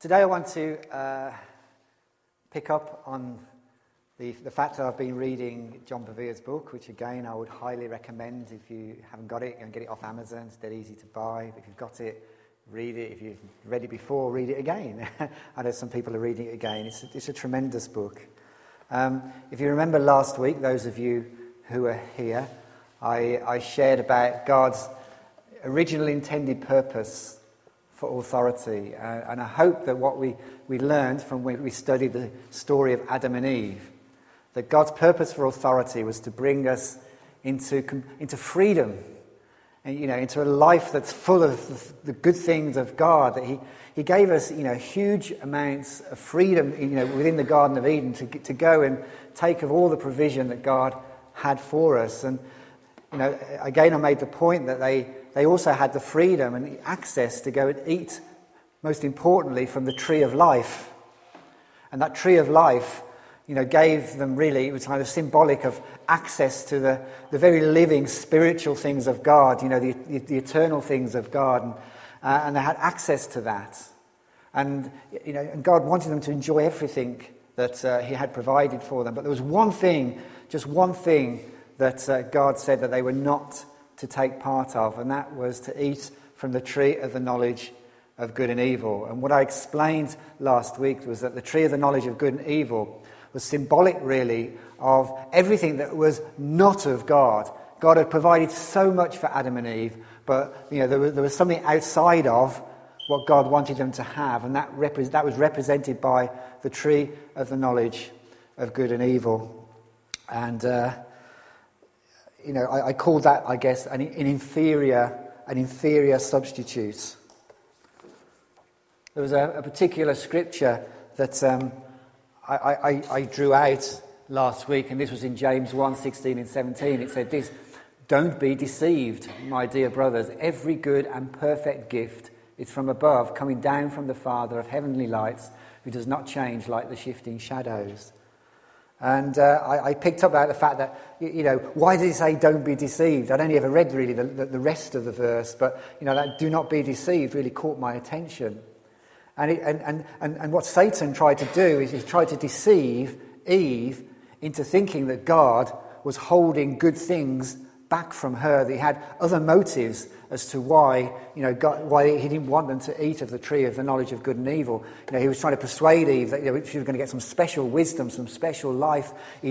Today I want to pick up on the fact that I've been reading John Bevere's book, which again I would highly recommend. If you haven't got it, you can get it off Amazon. It's dead easy to buy. If you've got it, read it. If you've read it before, read it again. I know some people are reading it again. It's a tremendous book. If you remember last week, those of you who are here, I shared about God's original intended purpose for authority. And I hope that what we learned from when we studied the story of Adam and Eve, that God's purpose for authority was to bring us into freedom, and into a life that's full of the good things of God. That He gave us huge amounts of freedom within the Garden of Eden to go and take of all the provision that God had for us. And again I made the point that they also had the freedom and the access to go and eat, most importantly, from the tree of life. And that tree of life, gave them really, it was kind of symbolic of access to the very living spiritual things of God, the eternal things of God. And they had access to that. And, and God wanted them to enjoy everything that He had provided for them. But there was one thing, just one thing, that God said that they were not to take part of, and that was to eat from the tree of the knowledge of good and evil. And what I explained last week was that the tree of the knowledge of good and evil was symbolic, really, of everything that was not of God. God had provided so much for Adam and Eve, but there was something outside of what God wanted them to have, and that was represented by the tree of the knowledge of good and evil. And I call that, I guess, an inferior substitute. There was a particular scripture that I drew out last week, and this was in James 1:16 and 17. It said this: "Don't be deceived, my dear brothers. Every good and perfect gift is from above, coming down from the Father of heavenly lights, who does not change like the shifting shadows." And I picked up out the fact that, why did He say don't be deceived? I'd only ever read really the rest of the verse, but, that do not be deceived really caught my attention. And what Satan tried to do is he tried to deceive Eve into thinking that God was holding good things back from her, that He had other motives as to why He didn't want them to eat of the tree of the knowledge of good and evil. He was trying to persuade Eve that she was going to get some special wisdom, some special life,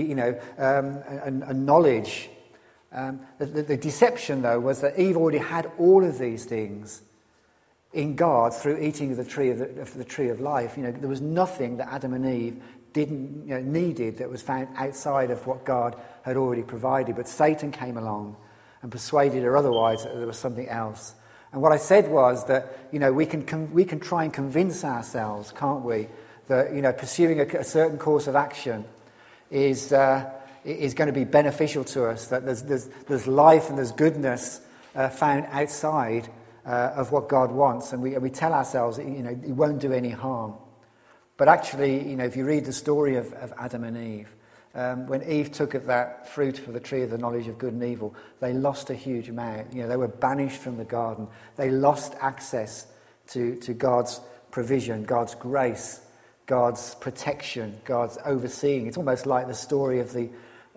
and knowledge. The deception, though, was that Eve already had all of these things in God through eating of the tree of life. There was nothing that Adam and Eve needed that was found outside of what God had already provided. But Satan came along and persuaded her otherwise, that there was something else. And what I said was that we can try and convince ourselves, can't we, that pursuing a certain course of action is going to be beneficial to us. That there's life and there's goodness found outside of what God wants, and we tell ourselves it won't do any harm. But actually, if you read the story of Adam and Eve, when Eve took of that fruit for the tree of the knowledge of good and evil, they lost a huge amount. They were banished from the garden. They lost access to God's provision, God's grace, God's protection, God's overseeing. It's almost like the story of the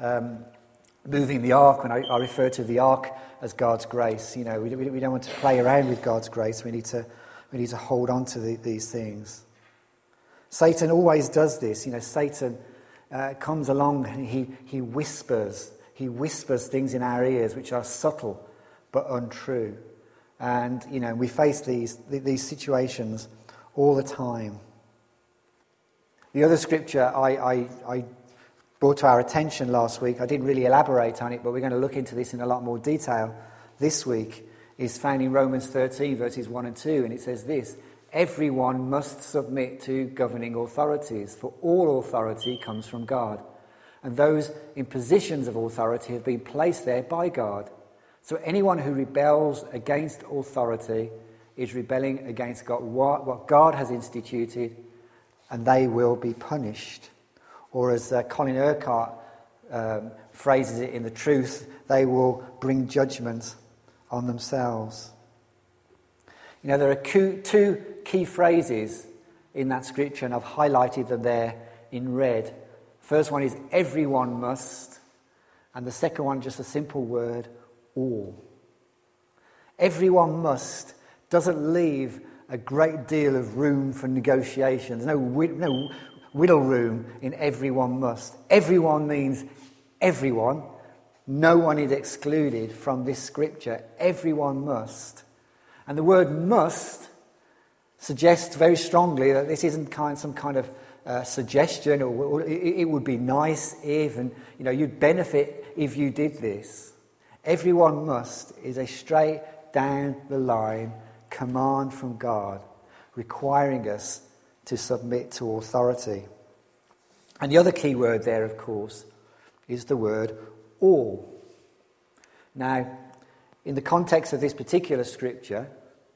moving the ark, when I refer to the ark as God's grace. We don't want to play around with God's grace. We need to hold on to these things. Satan always does this. Satan comes along and he whispers things in our ears which are subtle but untrue. And we face these situations all the time. The other scripture I brought to our attention last week, I didn't really elaborate on it, but we're going to look into this in a lot more detail this week, is found in Romans 13 verses 1 and 2, and it says this: "Everyone must submit to governing authorities, for all authority comes from God, and those in positions of authority have been placed there by God. So anyone who rebels against authority is rebelling against God, what God has instituted, and they will be punished." Or as Colin Urquhart phrases it in The Truth, they will bring judgment on themselves. There are two key phrases in that scripture, and I've highlighted them there in red. First one is everyone must, and the second one just a simple word, all. Everyone must doesn't leave a great deal of room for negotiation. There's no wiggle room in everyone must. Everyone means everyone. No one is excluded from this scripture. Everyone must. And the word must suggests very strongly that this isn't some kind of suggestion, or it would be nice if, and you'd benefit if you did this. Everyone must is a straight down the line command from God, requiring us to submit to authority. And the other key word there, of course, is the word all. Now, in the context of this particular scripture,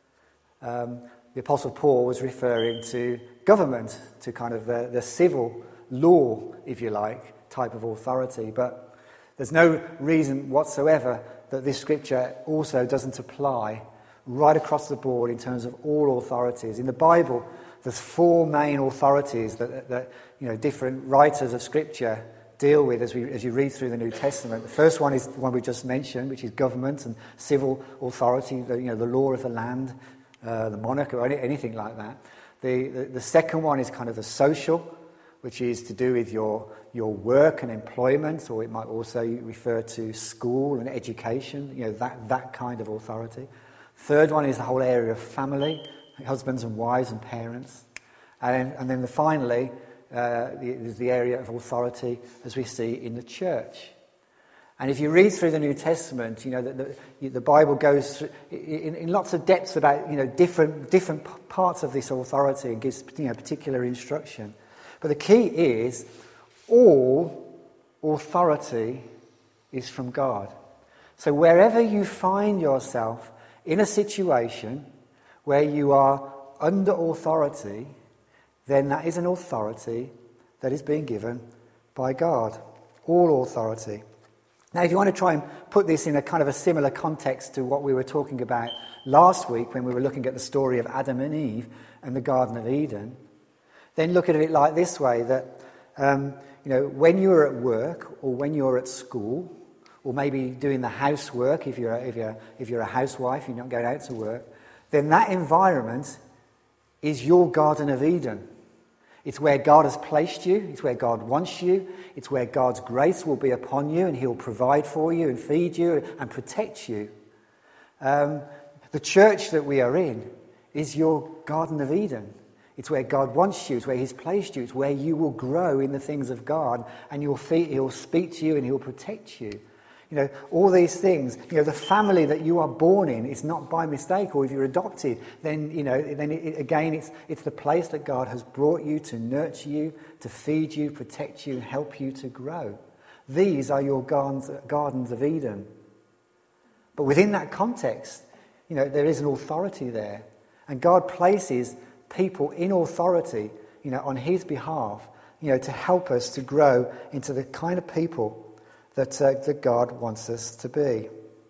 the Apostle Paul was referring to government, to kind of the civil law, if you like, type of authority. But there's no reason whatsoever that this scripture also doesn't apply right across the board in terms of all authorities. In the Bible, there's four main authorities that different writers of scripture deal with as you read through the New Testament. The first one is the one we just mentioned, which is government and civil authority, the law of the land, the monarch, or anything like that. The second one is kind of the social, which is to do with your work and employment, or it might also refer to school and education, that kind of authority. Third one is the whole area of family, husbands and wives and parents. And then finally, is the area of authority as we see in the church. And if you read through the New Testament, the Bible goes through, in lots of depths about different parts of this authority and gives particular instruction. But the key is all authority is from God. So wherever you find yourself in a situation where you are under authority, then that is an authority that is being given by God. All authority. Now, if you want to try and put this in a kind of a similar context to what we were talking about last week when we were looking at the story of Adam and Eve and the Garden of Eden, then look at it like this way, that when you're at work or when you're at school, or maybe doing the housework, if you're a housewife, you're not going out to work, then that environment is your Garden of Eden. It's where God has placed you. It's where God wants you. It's where God's grace will be upon you, and he'll provide for you and feed you and protect you. The church that we are in is your Garden of Eden. It's where God wants you. It's where he's placed you. It's where you will grow in the things of God, and he'll speak to you and he'll protect you. All these things, the family that you are born in is not by mistake, or if you're adopted, then it's the place that God has brought you to nurture you, to feed you, protect you, help you to grow. These are your gardens of Eden. But within that context, there is an authority there. And God places people in authority, on his behalf, to help us to grow into the kind of people that God wants us to be.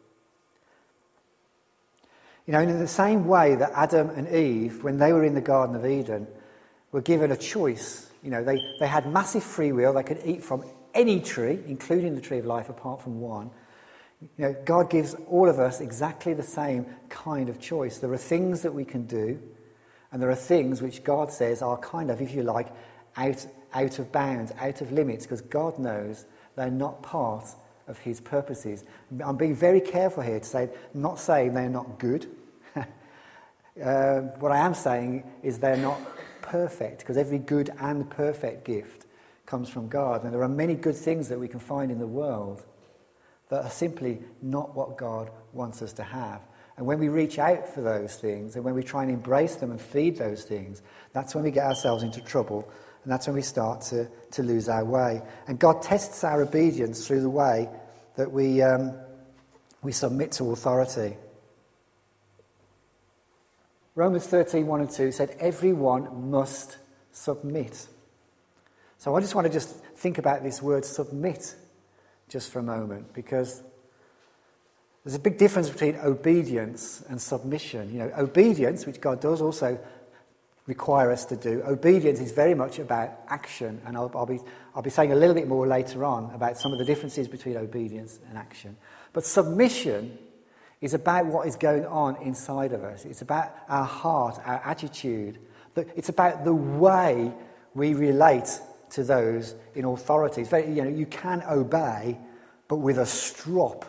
In the same way that Adam and Eve, when they were in the Garden of Eden, were given a choice. They had massive free will. They could eat from any tree, including the tree of life, apart from one. God gives all of us exactly the same kind of choice. There are things that we can do, and there are things which God says are kind of, if you like, out of bounds, out of limits, because God knows they're not part of his purposes. I'm being very careful here to say, not saying they're not good. What I am saying is they're not perfect, because every good and perfect gift comes from God. And there are many good things that we can find in the world that are simply not what God wants us to have. And when we reach out for those things, and when we try and embrace them and feed those things, that's when we get ourselves into trouble. And that's when we start to lose our way. And God tests our obedience through the way that we submit to authority. Romans 13:1 and 2 said, everyone must submit. So I just want to think about this word submit just for a moment, because there's a big difference between obedience and submission. Obedience, which God does also require us to do. Obedience is very much about action, and I'll be saying a little bit more later on about some of the differences between obedience and action. But submission is about what is going on inside of us. It's about our heart, our attitude. It's about the way we relate to those in authority. It's very, you can obey, but with a strop.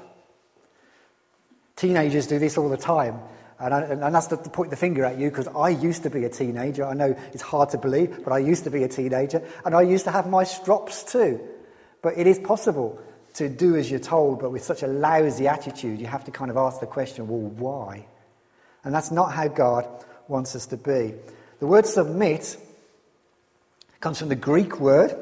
Teenagers do this all the time. And that's to point the finger at you, because I used to be a teenager. I know it's hard to believe, but I used to be a teenager. And I used to have my strops too. But it is possible to do as you're told, but with such a lousy attitude, you have to kind of ask the question, well, why? And that's not how God wants us to be. The word submit comes from the Greek word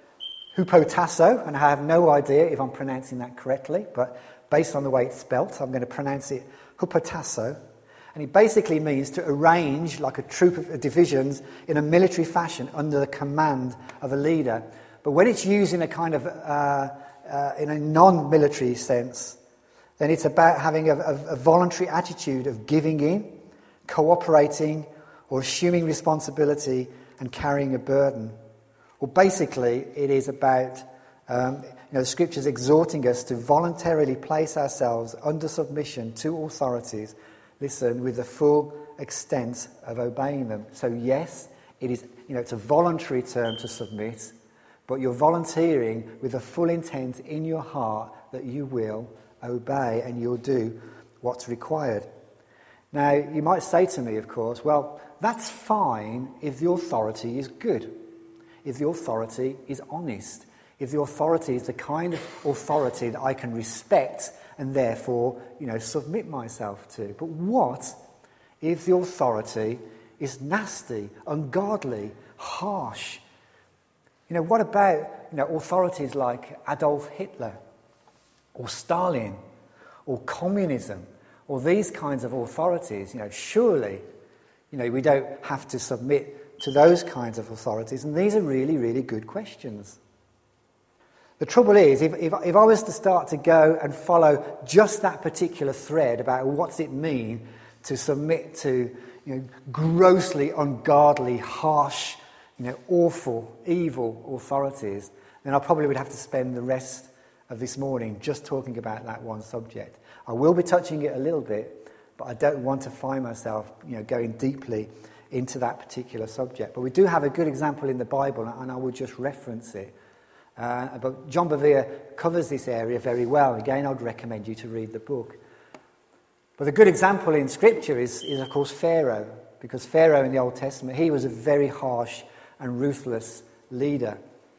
hupotasso, and I have no idea if I'm pronouncing that correctly, but based on the way it's spelt, I'm going to pronounce it hupotasso. And it basically means to arrange like a troop of divisions in a military fashion under the command of a leader. But when it's used in a kind of in a non-military sense, then it's about having a voluntary attitude of giving in, cooperating, or assuming responsibility and carrying a burden. Well, basically, it is about the Scriptures exhorting us to voluntarily place ourselves under submission to authorities. Listen, with the full extent of obeying them. So yes, it is. It's a voluntary term to submit, but you're volunteering with the full intent in your heart that you will obey and you'll do what's required. Now, you might say to me, of course, well, that's fine if the authority is good, if the authority is honest, if the authority is the kind of authority that I can respect and therefore, submit myself to. But what if the authority is nasty, ungodly, harsh? What about, authorities like Adolf Hitler or Stalin or communism or these kinds of authorities? Surely, we don't have to submit to those kinds of authorities. And these are really, really good questions. The trouble is, if I was to start to go and follow just that particular thread about what's it mean to submit to grossly ungodly, harsh, awful, evil authorities, then I probably would have to spend the rest of this morning just talking about that one subject. I will be touching it a little bit, but I don't want to find myself going deeply into that particular subject. But we do have a good example in the Bible, and I will just reference it. But John Bevere covers this area very well. Again, I'd recommend you to read the book. But a good example in Scripture is of course, Pharaoh. Because Pharaoh in the Old Testament, he was a very harsh and ruthless leader.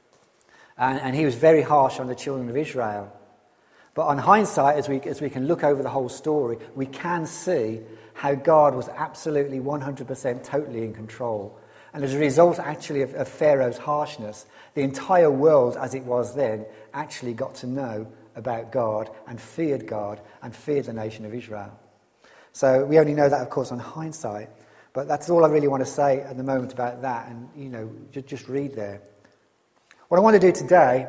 And he was very harsh on the children of Israel. But on hindsight, as we can look over the whole story, we can see how God was absolutely 100% totally in control. And as a result, actually, of Pharaoh's harshness, the entire world, as it was then, actually got to know about God and feared the nation of Israel. So we only know that, of course, on hindsight. But that's all I really want to say at the moment about that. And, just read there. What I want to do today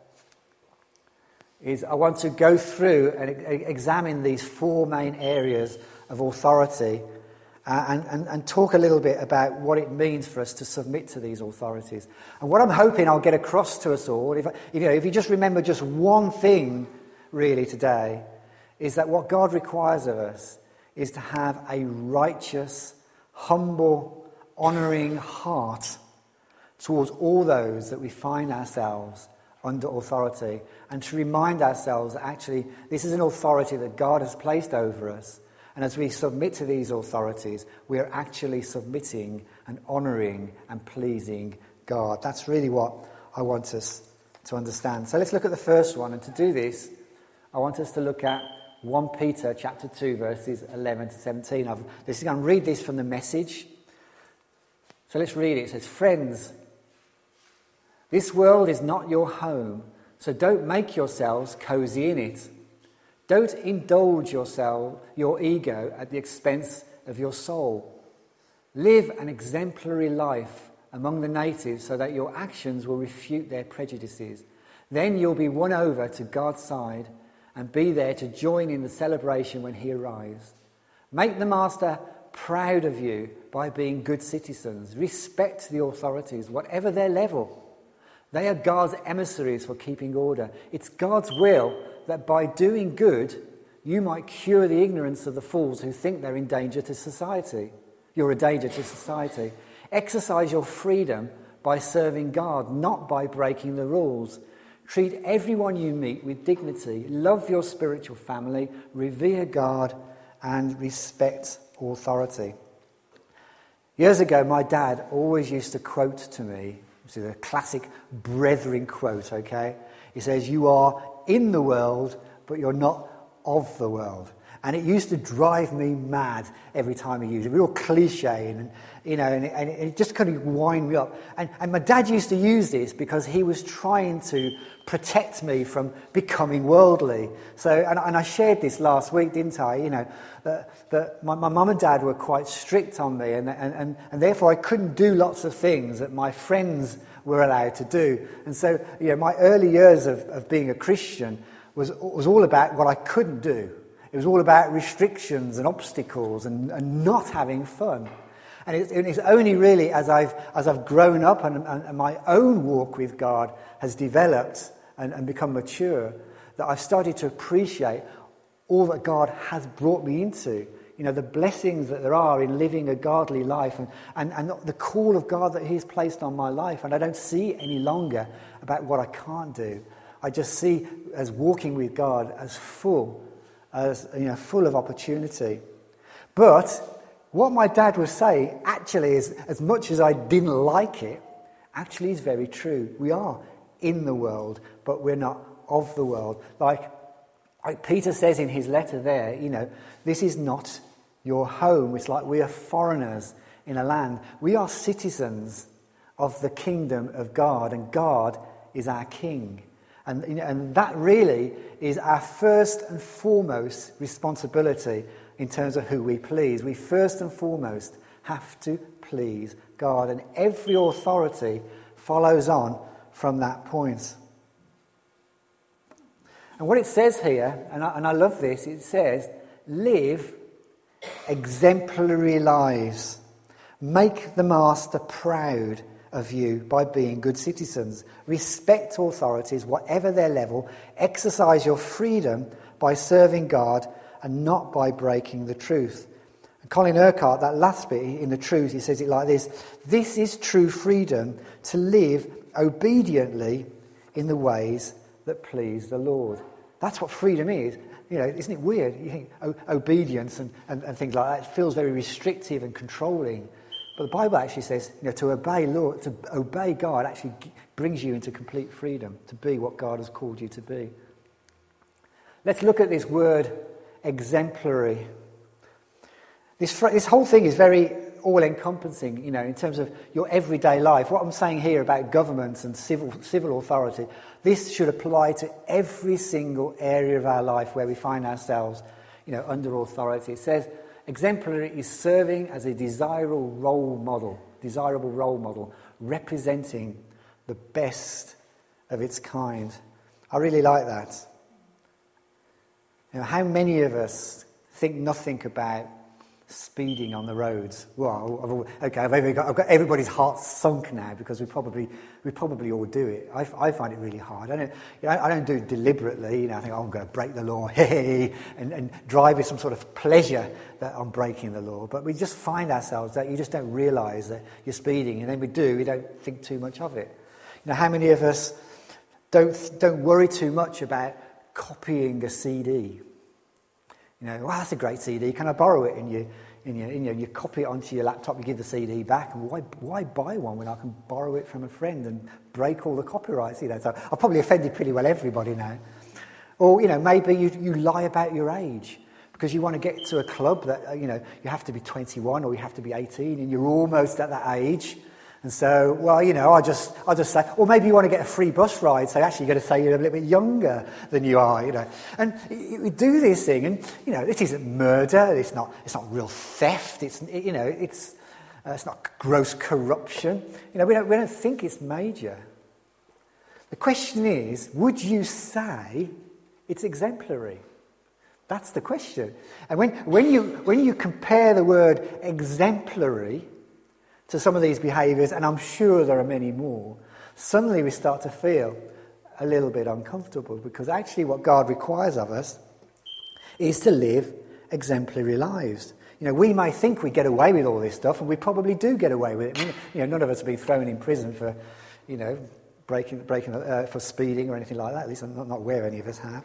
is I want to go through and examine these four main areas of authority and talk a little bit about what it means for us to submit to these authorities. And what I'm hoping I'll get across to us all, if you just remember just one thing really today, is that what God requires of us is to have a righteous, humble, honouring heart towards all those that we find ourselves under authority, and to remind ourselves that actually this is an authority that God has placed over us. And as we submit to these authorities, we are actually submitting and honouring and pleasing God. That's really what I want us to understand. So let's look at the first one. And to do this, I want us to look at 1 Peter chapter 2, verses 11 to 17. I'm going to read this from the Message. So let's read it. It says, "Friends, this world is not your home, so don't make yourselves cozy in it. Don't indulge your ego at the expense of your soul. Live an exemplary life among the natives so that your actions will refute their prejudices. Then you'll be won over to God's side and be there to join in the celebration when he arrives. Make the master proud of you by being good citizens. Respect the authorities, whatever their level. They are God's emissaries for keeping order. It's God's will that by doing good, you might cure the ignorance of the fools who think they're in danger to society. You're a danger to society. Exercise your freedom by serving God, not by breaking the rules. Treat everyone you meet with dignity. Love your spiritual family. Revere God and respect authority. Years ago, my dad always used to quote to me, which is a classic brethren quote, okay? He says, "You are in the world, but you're not of the world." And it used to drive me mad every time he used it. Real cliche, and it just kind of wind me up. And my dad used to use this because he was trying to protect me from becoming worldly. So, and I shared this last week, didn't I? That my mum and dad were quite strict on me, and therefore I couldn't do lots of things that my friends were allowed to do. And so, my early years of being a Christian was all about what I couldn't do. It was all about restrictions and obstacles and not having fun. And it's only really as I've grown up and my own walk with God has developed and become mature that I've started to appreciate all that God has brought me into. The blessings that there are in living a godly life and the call of God that He's placed on my life. And I don't see any longer about what I can't do. I just see as walking with God as full of opportunity. But what my dad was saying actually is, as much as I didn't like it, actually is very true. We are in the world, but we're not of the world. Like Peter says in his letter there, this is not your home. It's like we are foreigners in a land. We are citizens of the kingdom of God, and God is our king. And that really is our first and foremost responsibility in terms of who we please. We first and foremost have to please God. And every authority follows on from that point. And what it says here, and I love this, it says, live exemplary lives. Make the master proud of you by being good citizens. Respect authorities, whatever their level. Exercise your freedom by serving God and not by breaking the truth. And Colin Urquhart, that last bit in the truth, he says it like this: this is true freedom, to live obediently in the ways that please the Lord. That's what freedom is. Isn't it weird? You think obedience and things like that, it feels very restrictive and controlling. But the Bible actually says, to obey God actually brings you into complete freedom, to be what God has called you to be. Let's look at this word exemplary. This whole thing is very all-encompassing, in terms of your everyday life. What I'm saying here about government and civil authority, this should apply to every single area of our life where we find ourselves, under authority. It says, exemplary is serving as a desirable role model, representing the best of its kind. I really like that. How many of us think nothing about speeding on the roads? Well, I've got everybody's heart sunk now because we probably all do it. I find it really hard. I don't do it deliberately. I think I'm going to break the law, and drive with some sort of pleasure that I'm breaking the law. But we just find ourselves that you just don't realise that you're speeding, and then we don't think too much of it. How many of us don't worry too much about copying a CD? That's a great CD. Can I borrow it? And you copy it onto your laptop. You give the CD back. And why buy one when I can borrow it from a friend and break all the copyrights? So I've probably offended pretty well everybody now. Or maybe you lie about your age because you want to get to a club that you have to be 21 or you have to be 18, and you're almost at that age. And so, I'll just say, or maybe you want to get a free bus ride, so actually you've got to say you're a little bit younger than you are, And we do this thing, and, it isn't murder, it's not real theft, it's not gross corruption. We don't think it's major. The question is, would you say it's exemplary? That's the question. And when you compare the word exemplary to some of these behaviours, and I'm sure there are many more, suddenly we start to feel a little bit uncomfortable, because actually what God requires of us is to live exemplary lives. We may think we get away with all this stuff, and we probably do get away with it. None of us have been thrown in prison for, breaking for speeding or anything like that. At least I'm not aware any of us have.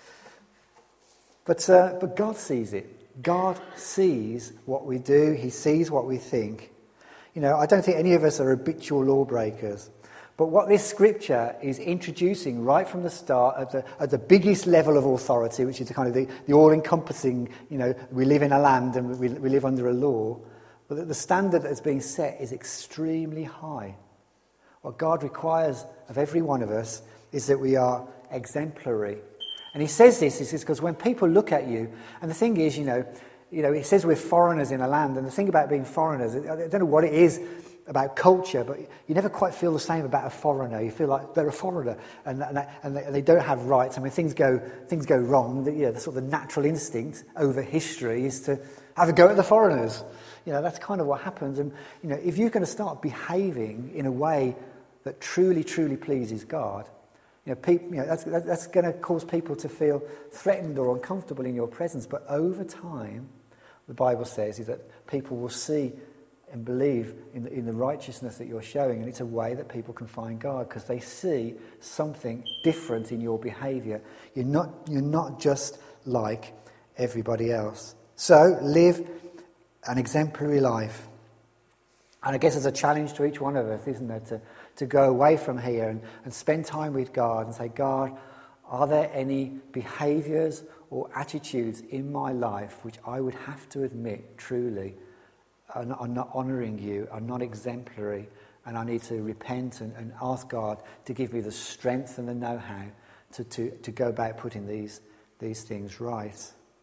But God sees it. God sees what we do. He sees what we think. I don't think any of us are habitual lawbreakers. But what this scripture is introducing right from the start at the biggest level of authority, which is kind of the all-encompassing, we live in a land and we live under a law, but the standard that's being set is extremely high. What God requires of every one of us is that we are exemplary. And he says this, because when people look at you, and the thing is, he says we're foreigners in a land, and the thing about being foreigners, I don't know what it is about culture, but you never quite feel the same about a foreigner. You feel like they're a foreigner, and they don't have rights. I mean, things go wrong. The sort of natural instinct over history is to have a go at the foreigners. That's kind of what happens. And if you're going to start behaving in a way that truly, truly pleases God, that's going to cause people to feel threatened or uncomfortable in your presence. But over time, the Bible says is that people will see and believe in the righteousness that you're showing, and it's a way that people can find God, because they see something different in your behaviour. You're not just like everybody else. So live an exemplary life. And I guess it's a challenge to each one of us, isn't it, to go away from here and spend time with God and say, God, are there any behaviours or attitudes in my life which I would have to admit truly are not honouring you, are not exemplary, and I need to repent and ask God to give me the strength and the know-how to go about putting these things right.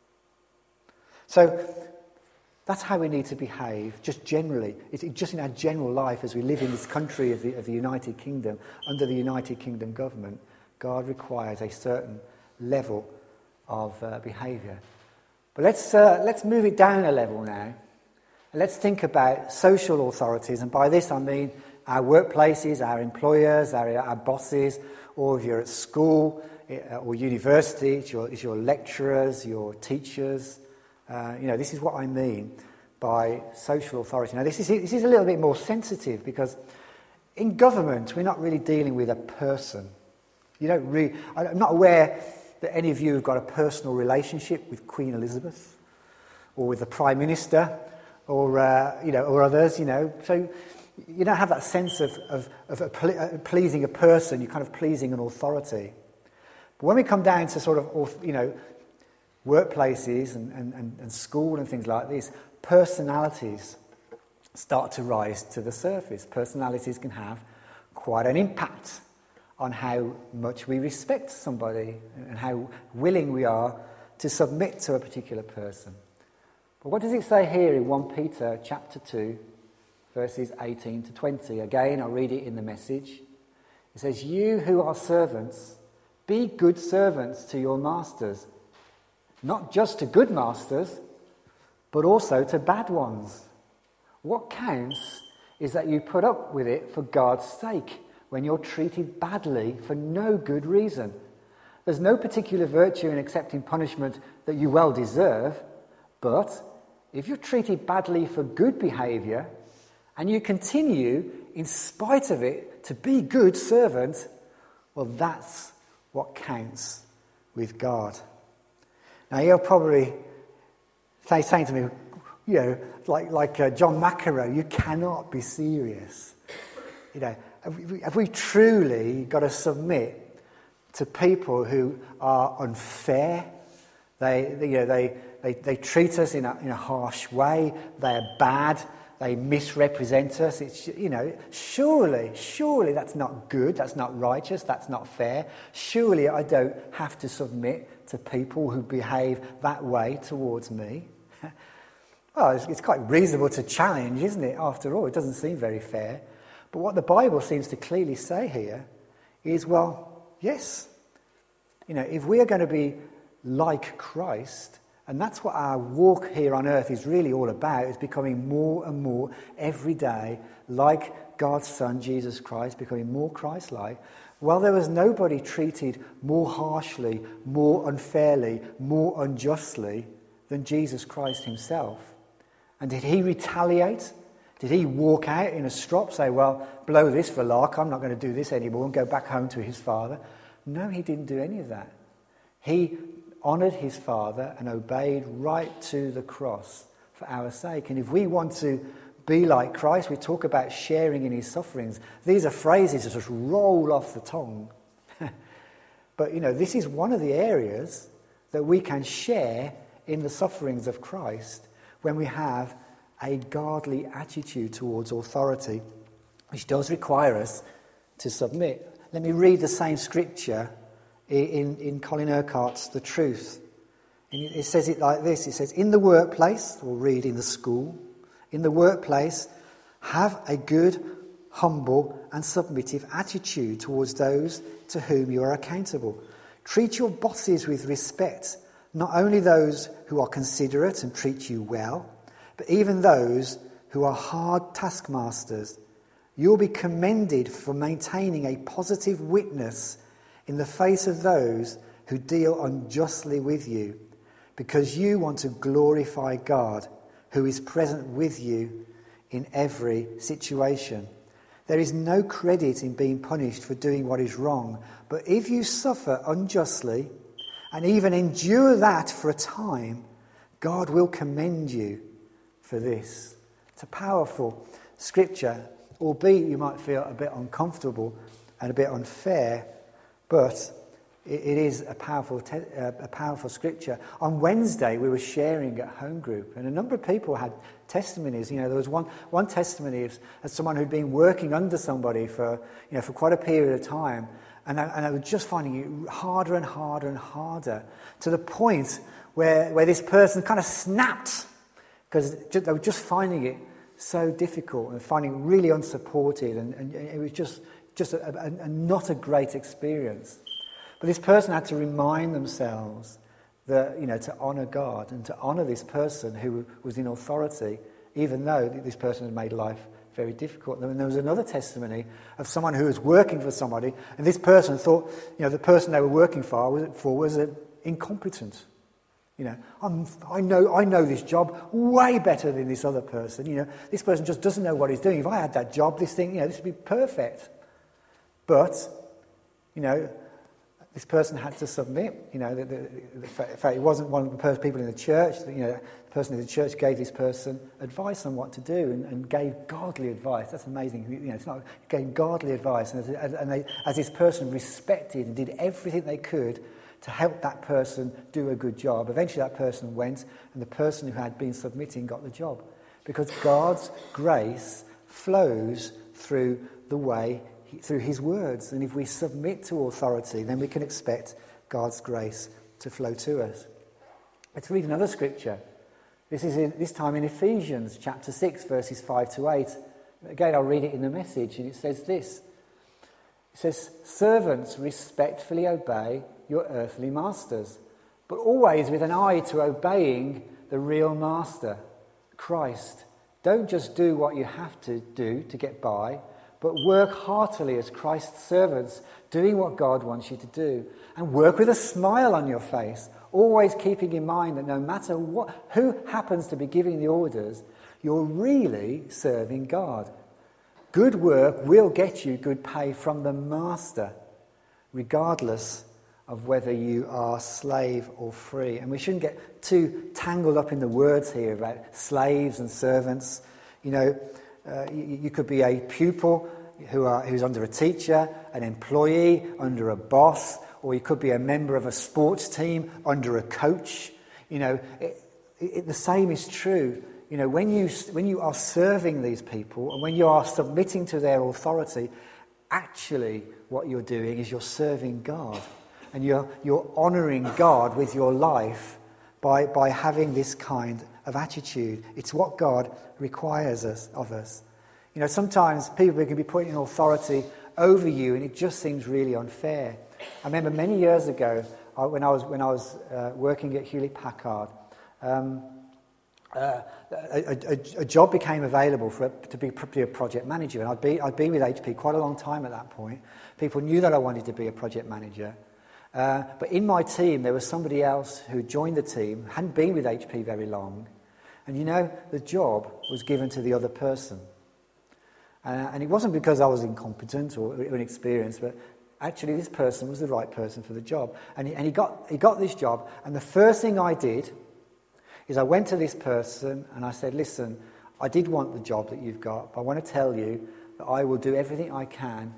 So that's how we need to behave, just generally. It's just in our general life as we live in this country of the United Kingdom, under the United Kingdom government, God requires a certain level of behaviour. But let's move it down a level now. Let's think about social authorities, and by this I mean our workplaces, our employers, our bosses, or if you're at school or university, it's your lecturers, your teachers. This is what I mean by social authority. Now, this is a little bit more sensitive, because in government we're not really dealing with a person. I'm not aware that any of you have got a personal relationship with Queen Elizabeth or with the Prime Minister, or others, so you don't have that sense of pleasing a person. You're kind of pleasing an authority. But when we come down to sort of workplaces and school and things like this, personalities start to rise to the surface. Personalities can have quite an impact on how much we respect somebody and how willing we are to submit to a particular person. But what does it say here in 1 Peter chapter 2, verses 18 to 20? Again, I'll read it in the Message. It says, "You who are servants, be good servants to your masters, not just to good masters, but also to bad ones. What counts is that you put up with it for God's sake when you're treated badly for no good reason. There's no particular virtue in accepting punishment that you well deserve, but if you're treated badly for good behaviour and you continue, in spite of it, to be good servants, well, that's what counts with God." Now, you're probably saying to me, like John McEnroe, you cannot be serious. Have we truly got to submit to people who are unfair? They treat us in a harsh way. They are bad. They misrepresent us. It's surely that's not good. That's not righteous. That's not fair. Surely I don't have to submit to people who behave that way towards me. Well, it's quite reasonable to challenge, isn't it? After all, it doesn't seem very fair. But what the Bible seems to clearly say here is, well, yes. If we are going to be like Christ. And that's what our walk here on earth is really all about, is becoming more and more every day like God's Son, Jesus Christ, becoming more Christ-like. Well, there was nobody treated more harshly, more unfairly, more unjustly than Jesus Christ himself. And did he retaliate? Did he walk out in a strop, say, well, blow this for lark, I'm not going to do this anymore, and go back home to his Father? No, he didn't do any of that. He honoured his Father and obeyed right to the cross for our sake. And if we want to be like Christ, we talk about sharing in his sufferings. These are phrases that just roll off the tongue. But, this is one of the areas that we can share in the sufferings of Christ when we have a godly attitude towards authority, which does require us to submit. Let me read the same scripture in Colin Urquhart's The Truth. And it says it like this. It says, in the workplace, or read in the school, in the workplace, have a good, humble and submissive attitude towards those to whom you are accountable. Treat your bosses with respect, not only those who are considerate and treat you well, but even those who are hard taskmasters. You'll be commended for maintaining a positive witness in the face of those who deal unjustly with you, because you want to glorify God, who is present with you in every situation. There is no credit in being punished for doing what is wrong, but if you suffer unjustly and even endure that for a time, God will commend you for this. It's a powerful scripture, albeit you might feel a bit uncomfortable and a bit unfair, but it is a powerful scripture. On Wednesday, we were sharing at home group, and a number of people had testimonies. There was one testimony of someone who'd been working under somebody for quite a period of time, and they were just finding it harder and harder and harder, to the point where this person kind of snapped, because they were just finding it so difficult and finding it really unsupported, and it was just not a great experience. But this person had to remind themselves that, to honour God and to honour this person who was in authority, even though this person had made life very difficult. And there was another testimony of someone who was working for somebody, and this person thought, the person they were working for was incompetent. I know this job way better than this other person. This person just doesn't know what he's doing. If I had that job, this would be perfect. But, this person had to submit. In fact, it wasn't one of the people in the church. The person in the church gave this person advice on what to do and gave godly advice. That's amazing. It's not gave godly advice, and as this person respected and did everything they could to help that person do a good job. Eventually, that person went, and the person who had been submitting got the job, because God's grace flows through through his words. And if we submit to authority, then we can expect God's grace to flow to us. Let's read another scripture. This time in Ephesians chapter 6, verses 5 to 8. Again, I'll read it in the Message, and it says this. It says, servants, respectfully obey your earthly masters, but always with an eye to obeying the real master, Christ. Don't just do what you have to do to get by, but work heartily as Christ's servants, doing what God wants you to do. And work with a smile on your face, always keeping in mind that no matter who happens to be giving the orders, you're really serving God. Good work will get you good pay from the master, regardless of whether you are slave or free. And we shouldn't get too tangled up in the words here about slaves and servants. You could be a pupil who's under a teacher, an employee under a boss, or you could be a member of a sports team under a coach. The same is true. When you are serving these people and when you are submitting to their authority, actually what you're doing is you're serving God, and you're honouring God with your life by having this kind of attitude. It's what God requires of us. Sometimes people can be putting in authority over you, and it just seems really unfair. I remember many years ago, when I was working at Hewlett Packard, a job became available to be a project manager, and I'd been with HP quite a long time at that point. People knew that I wanted to be a project manager, but in my team there was somebody else who joined the team, hadn't been with HP very long, and the job was given to the other person. And it wasn't because I was incompetent or inexperienced, but actually this person was the right person for the job. And he got this job, and the first thing I did is I went to this person and I said, listen, I did want the job that you've got, but I want to tell you that I will do everything I can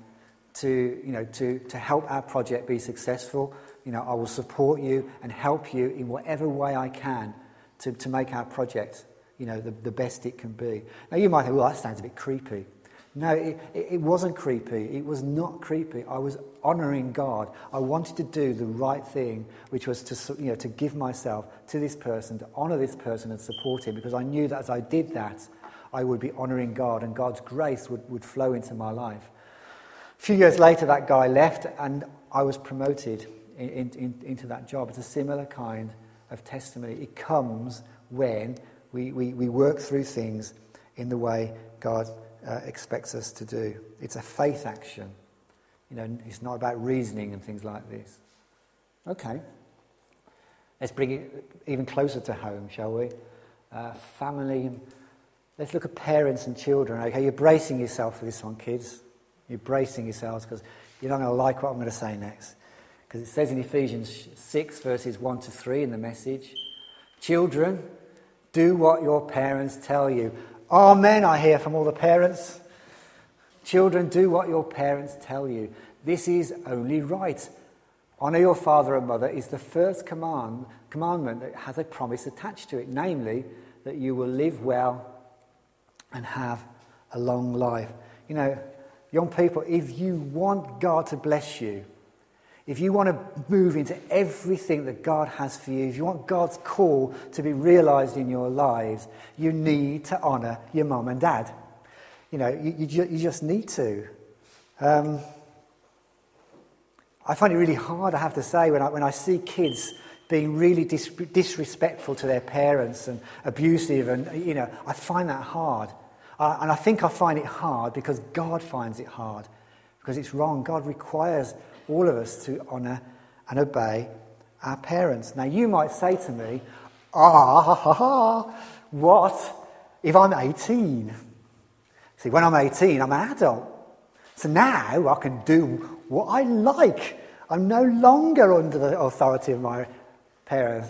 to help our project be successful. I will support you and help you in whatever way I can to make our project, the best it can be. Now you might think, well, that sounds a bit creepy. No, it wasn't creepy. It was not creepy. I was honouring God. I wanted to do the right thing, which was to give myself to this person, to honour this person and support him, because I knew that as I did that, I would be honouring God and God's grace would flow into my life. A few years later, that guy left and I was promoted into that job. It's a similar kind of testimony. It comes when we work through things in the way God expects us to do. It's a faith action. It's not about reasoning and things like this. Okay. Let's bring it even closer to home, shall we? Family. Let's look at parents and children. Okay, you're bracing yourself for this one, kids. You're bracing yourselves because you're not going to like what I'm going to say next. Because it says in Ephesians 6, verses 1 to 3 in the Message, children, do what your parents tell you. Amen, I hear from all the parents. Children, do what your parents tell you. This is only right. Honour your father and mother is the first commandment that has a promise attached to it, namely that you will live well and have a long life. Young people, if you want God to bless you, if you want to move into everything that God has for you, if you want God's call to be realised in your lives, you need to honour your mum and dad. You just need to. I find it really hard, I have to say, when I see kids being really disrespectful to their parents and abusive, and I find that hard. And I think I find it hard because God finds it hard, because it's wrong. God requires all of us to honour and obey our parents. Now you might say to me, what if I'm 18? See, when I'm 18, I'm an adult. So now I can do what I like. I'm no longer under the authority of my parents.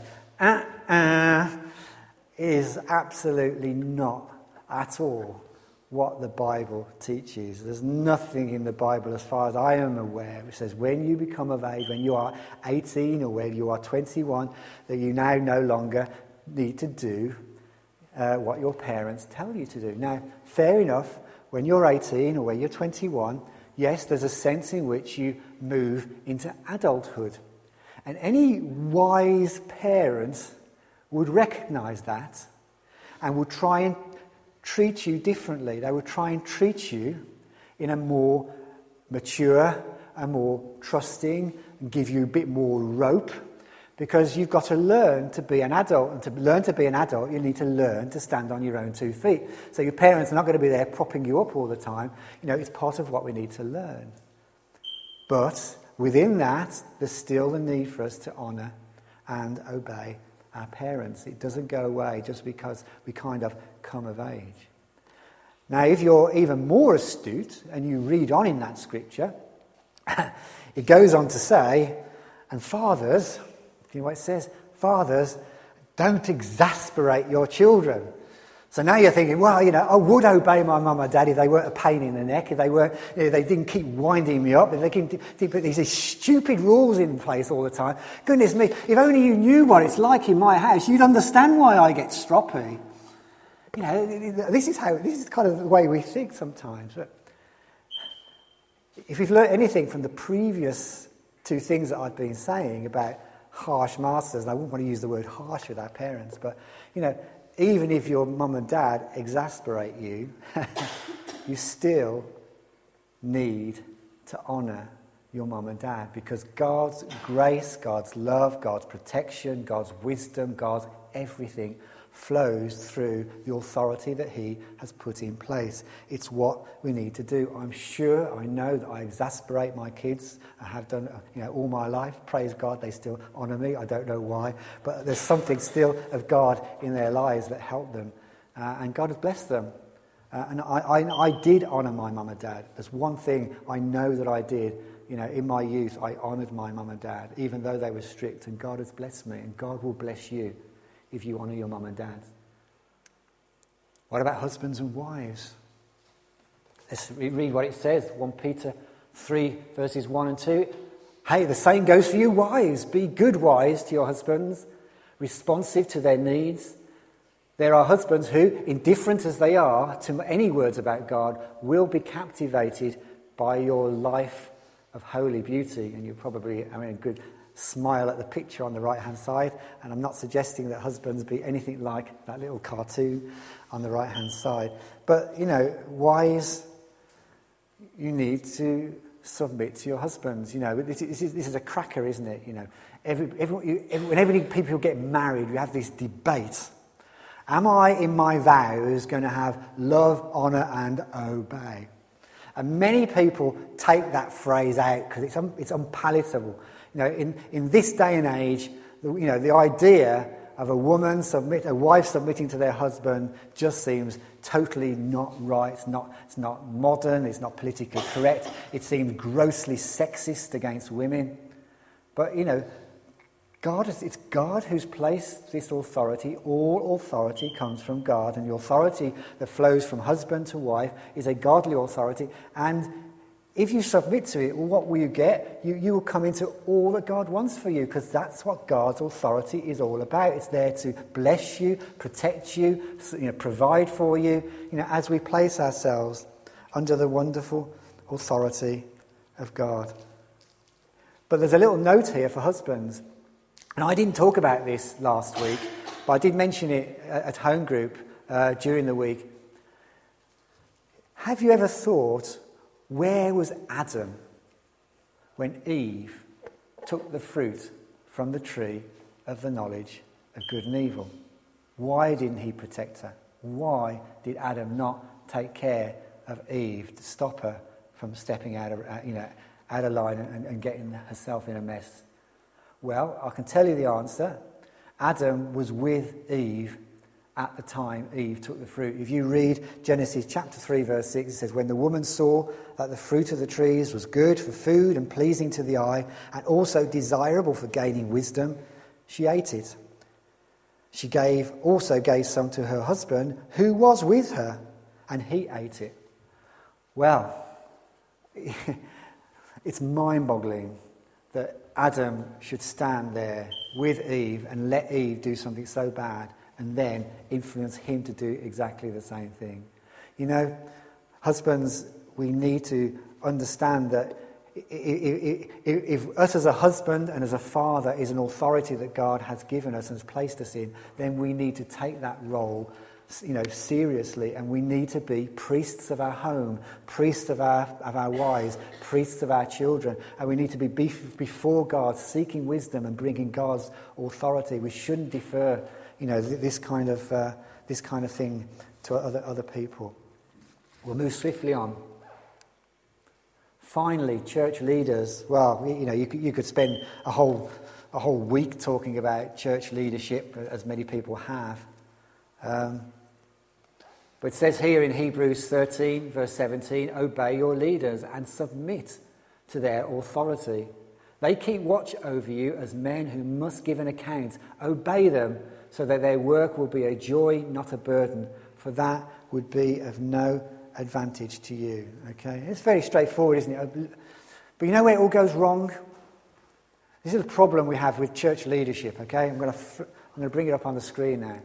Is absolutely not at all what the Bible teaches. There's nothing in the Bible, as far as I am aware, which says when you become of age, when you are 18 or when you are 21, that you now no longer need to do what your parents tell you to do. Now, fair enough, when you're 18 or when you're 21, yes, there's a sense in which you move into adulthood. And any wise parent would recognise that and would try and treat you differently. They would try and treat you in a more mature, a more trusting, and give you a bit more rope, because you've got to learn to be an adult, and to learn to be an adult you need to learn to stand on your own 2 feet. So your parents are not going to be there propping you up all the time. It's part of what we need to learn. But within that, there's still the need for us to honour and obey our parents. It doesn't go away just because we kind of come of age. Now, if you're even more astute and you read on in that scripture, it goes on to say, and fathers, you know what it says? Fathers, don't exasperate your children. So now you're thinking, well, I would obey my mum or dad if they weren't a pain in the neck, if they weren't, they didn't keep winding me up, if they didn't put these stupid rules in place all the time. Goodness me, if only you knew what it's like in my house, you'd understand why I get stroppy. This is kind of the way we think sometimes. But if we've learnt anything from the previous 2 things that I've been saying about harsh masters, and I wouldn't want to use the word harsh with our parents, but, even if your mum and dad exasperate you, you still need to honour your mum and dad, because God's grace, God's love, God's protection, God's wisdom, God's everything flows through the authority that he has put in place. It's what we need to do. I know that I exasperate my kids. I have done, all my life. Praise God, they still honour me. I don't know why, but there's something still of God in their lives that help them, and God has blessed them. And I did honour my mum and dad. There's one thing I know that I did. In my youth, I honoured my mum and dad, even though they were strict, and God has blessed me, and God will bless you if you honour your mum and dad. What about husbands and wives? Let's read what it says, 1 Peter 3, verses 1 and 2. Hey, the same goes for you wives. Be good wives to your husbands, responsive to their needs. There are husbands who, indifferent as they are to any words about God, will be captivated by your life of holy beauty. And you're probably having a good smile at the picture on the right-hand side. And I'm not suggesting that husbands be anything like that little cartoon on the right-hand side. But, wives, you need to submit to your husbands. This is a cracker, isn't it? Whenever people get married, you have this debate. Am I, in my vows, going to have love, honour and obey? And many people take that phrase out because it's unpalatable. In this day and age, the idea of a wife submitting to their husband just seems totally not right. It's not modern. It's not politically correct. It seems grossly sexist against women. But it's God who's placed this authority. All authority comes from God, and the authority that flows from husband to wife is a godly authority. And if you submit to it, well, what will you get? You will come into all that God wants for you, because that's what God's authority is all about. It's there to bless you, protect you, provide for you, as we place ourselves under the wonderful authority of God. But there's a little note here for husbands. And I didn't talk about this last week, but I did mention it at home group during the week. Have you ever thought, where was Adam when Eve took the fruit from the tree of the knowledge of good and evil? Why didn't he protect her? Why did Adam not take care of Eve to stop her from stepping out of line and getting herself in a mess? Well, I can tell you the answer. Adam was with Eve at the time Eve took the fruit. If you read Genesis chapter 3, verse 6, it says, when the woman saw that the fruit of the trees was good for food and pleasing to the eye, and also desirable for gaining wisdom, she ate it. She also gave some to her husband, who was with her, and he ate it. Well, it's mind-boggling that Adam should stand there with Eve and let Eve do something so bad and then influence him to do exactly the same thing. Husbands, we need to understand that if us as a husband and as a father is an authority that God has given us and has placed us in, then we need to take that role seriously, and we need to be priests of our home, priests of our wives, priests of our children, and we need to be before God, seeking wisdom and bringing God's authority. We shouldn't defer, this kind of thing to other people. We'll move swiftly on. Finally, church leaders. Well, you could spend a whole week talking about church leadership, as many people have. But it says here in Hebrews 13, verse 17, obey your leaders and submit to their authority. They keep watch over you as men who must give an account. Obey them so that their work will be a joy, not a burden, for that would be of no advantage to you. Okay, it's very straightforward, isn't it? But you know where it all goes wrong? This is the problem we have with church leadership. Okay, I'm going to bring it up on the screen now.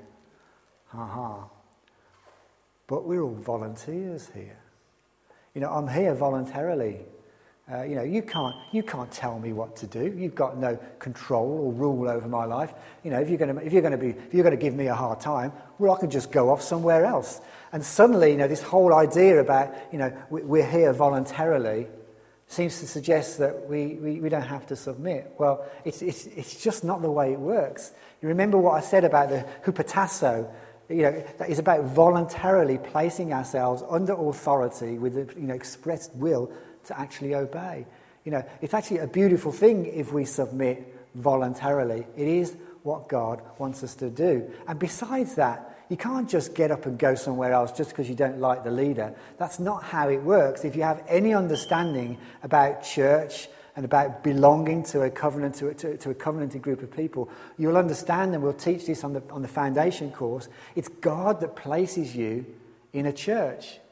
But we're all volunteers here. I'm here voluntarily. You can't tell me what to do. You've got no control or rule over my life. If you're going to give me a hard time, well, I can just go off somewhere else. And suddenly, this whole idea about we're here voluntarily seems to suggest that we don't have to submit. Well, it's just not the way it works. You remember what I said about the hupotasso? That is about voluntarily placing ourselves under authority with the expressed will to actually obey. It's actually a beautiful thing if we submit voluntarily. It is what God wants us to do. And besides that, you can't just get up and go somewhere else just because you don't like the leader. That's not how it works. If you have any understanding about church and about belonging to a covenant, to a covenanted group of people, you'll understand, and we'll teach this on the foundation course, it's God that places you in a church.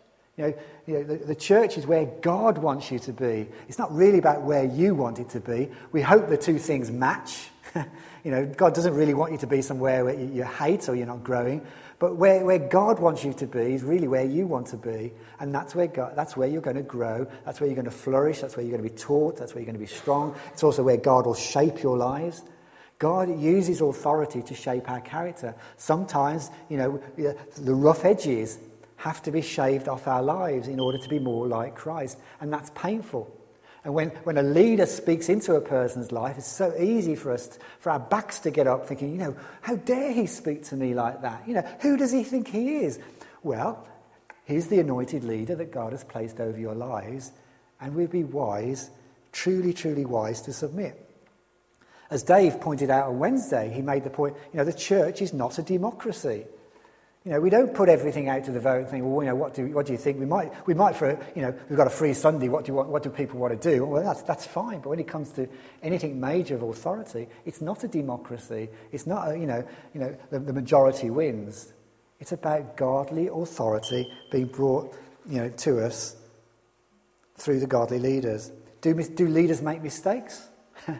The church is where God wants you to be. It's not really about where you want it to be. We hope the two things match. God doesn't really want you to be somewhere where you hate or you're not growing. But where God wants you to be is really where you want to be. And that's where you're going to grow. That's where you're going to flourish. That's where you're going to be taught. That's where you're going to be strong. It's also where God will shape your lives. God uses authority to shape our character. Sometimes, the rough edges have to be shaved off our lives in order to be more like Christ. And that's painful. And when a leader speaks into a person's life, it's so easy for our backs to get up thinking, how dare he speak to me like that? Who does he think he is? Well, he's the anointed leader that God has placed over your lives, and we'd be wise, truly, truly wise to submit. As Dave pointed out on Wednesday, he made the point, the church is not a democracy. We don't put everything out to the vote and think, well, what do you think? We might we've got a free Sunday. What do people want to do? Well, that's fine. But when it comes to anything major of authority, it's not a democracy. It's not the majority wins. It's about godly authority being brought to us through the godly leaders. Do leaders make mistakes?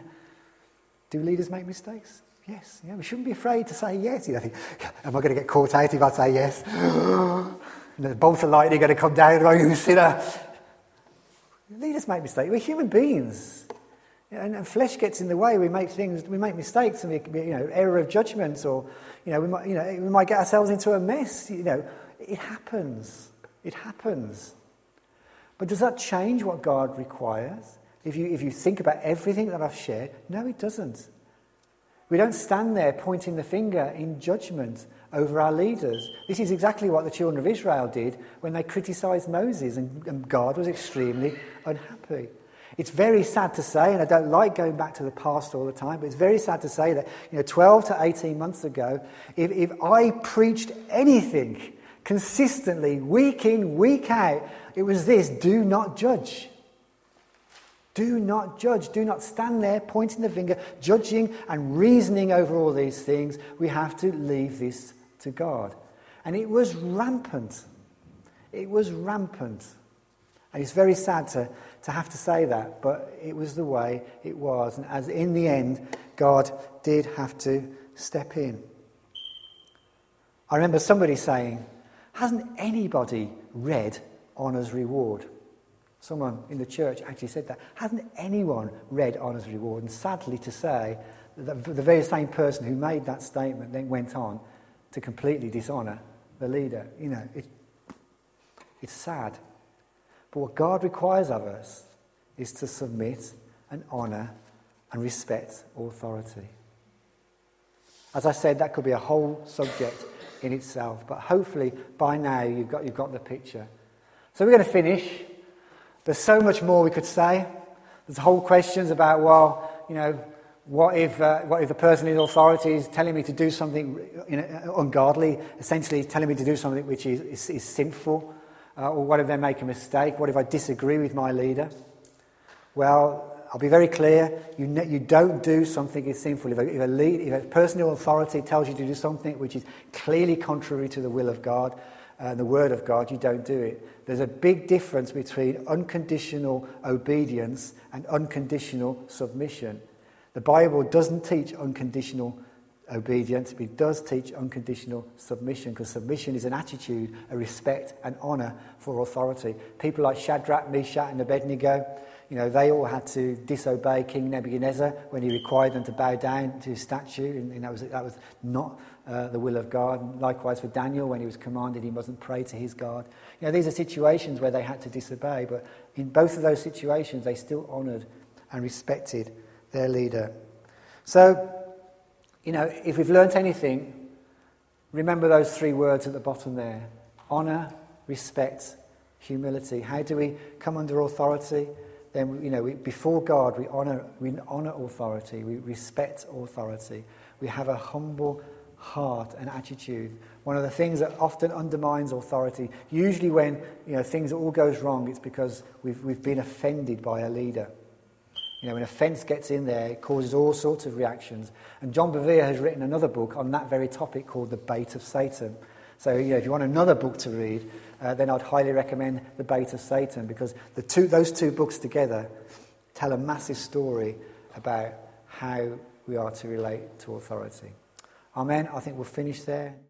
Do leaders make mistakes? Yes, we shouldn't be afraid to say yes. Think, am I going to get caught out if I say yes? The bolts of lightning are going to come down, oh, you sinner. Leaders make mistakes. We're human beings. And flesh gets in the way. We make mistakes, and error of judgment, or we might get ourselves into a mess. It happens. It happens. But does that change what God requires? If you think about everything that I've shared, no, it doesn't. We don't stand there pointing the finger in judgment over our leaders. This is exactly what the children of Israel did when they criticised Moses, and God was extremely unhappy. It's very sad to say, and I don't like going back to the past all the time, but it's very sad to say that 12 to 18 months ago, if I preached anything consistently, week in, week out, it was this: do not judge. Do not judge. Do not stand there pointing the finger, judging and reasoning over all these things. We have to leave this to God. And it was rampant. It was rampant. And it's very sad to have to say that, but it was the way it was. And as in the end, God did have to step in. I remember somebody saying, hasn't anybody read Honour's Reward? Someone in the church actually said that. Hasn't anyone read Honour's Reward? And sadly to say, the very same person who made that statement then went on to completely dishonour the leader. It's sad. But what God requires of us is to submit and honour and respect authority. As I said, that could be a whole subject in itself, but hopefully by now you've got the picture. So we're going to finish. There's so much more we could say. There's whole questions about, what if the person in authority is telling me to do something ungodly, essentially telling me to do something which is sinful, or what if they make a mistake? What if I disagree with my leader? Well, I'll be very clear. You don't do something that's sinful. If a person in authority tells you to do something which is clearly contrary to the will of God, the word of God, you don't do it. There's a big difference between unconditional obedience and unconditional submission. The Bible doesn't teach unconditional obedient, but it does teach unconditional submission, because submission is an attitude, a respect, and honour for authority. People like Shadrach, Meshach, and Abednego, they all had to disobey King Nebuchadnezzar when he required them to bow down to his statue, and that was not the will of God. And likewise for Daniel, when he was commanded he mustn't pray to his God. These are situations where they had to disobey, but in both of those situations they still honoured and respected their leader. So, if we've learnt anything, remember those 3 words at the bottom there: honour, respect, humility. How do we come under authority? Then, before God, we honour authority, we respect authority, we have a humble heart and attitude. One of the things that often undermines authority, usually when things all goes wrong, it's because we've been offended by a leader. When offence gets in there, it causes all sorts of reactions. And John Bevere has written another book on that very topic called The Bait of Satan. So, if you want another book to read, then I'd highly recommend The Bait of Satan, because those two books together tell a massive story about how we are to relate to authority. Amen. I think we'll finish there.